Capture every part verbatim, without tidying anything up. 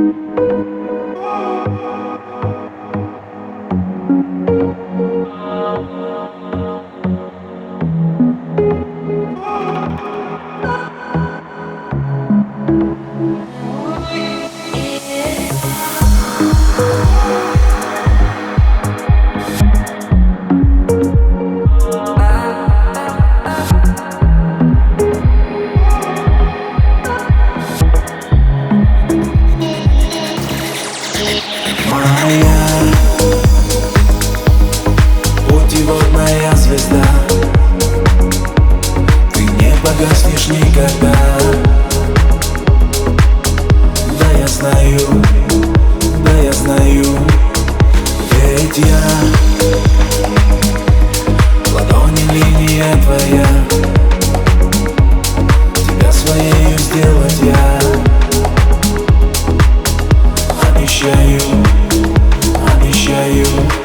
Путеводная звезда, ты не погаснешь никогда. Да я знаю, да я знаю, ведь я в ладони линия твоя, тебя своею сделать я обещаю, обещаю.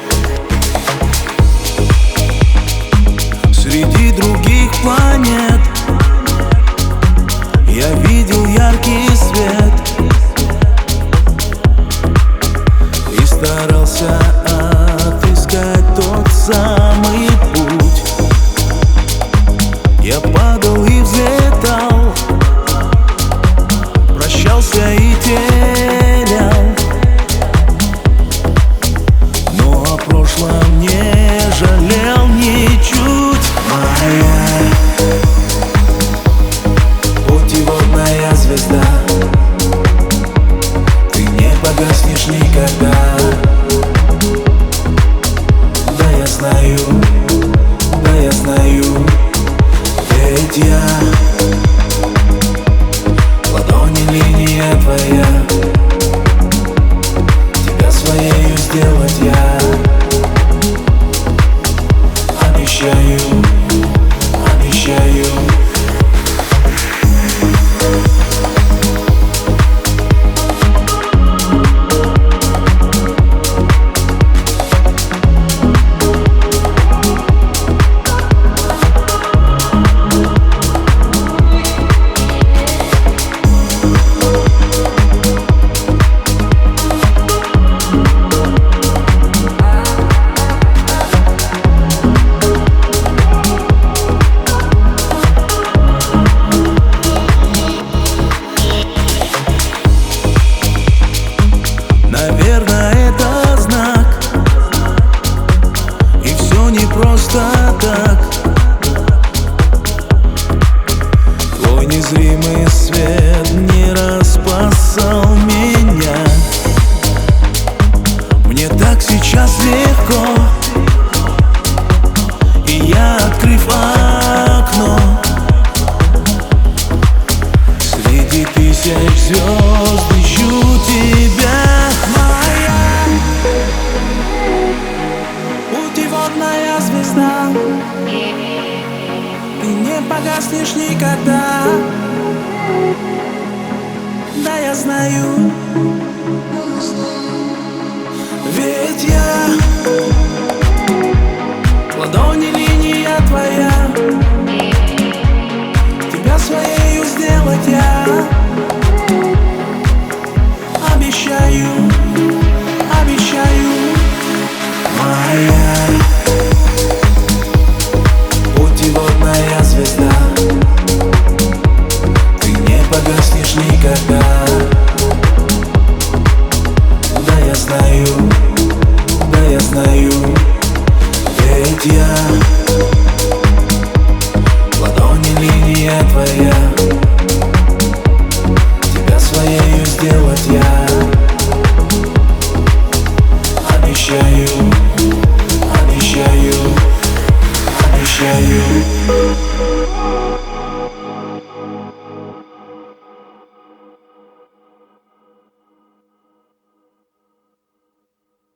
Среди других планет я видел яркий свет и старался отыскать тот самый путь. Я падал и взлетал, прощался и терял, но о прошлом не жалел ничуть. Моя путеводная звезда, ты не погаснешь никогда. Да я знаю, да я знаю, ведь я в ладони линия твоя, тебя своею сделать я обещаю, обещаю. Наверное, это знак, и все не просто так. Твой незримый свет не распасал меня. Мне так сейчас легко, и я, открыв окно, среди тысяч звезд ищу тебя. Путеводная звезда, ты не погаснешь никогда. Да я знаю, ведь я в ладони линия твоя, тебя своею сделать я обещаю.